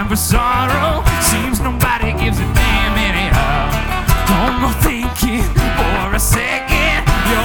time for sorrow. Seems nobody gives a damn anyhow. Don't go thinking for a second.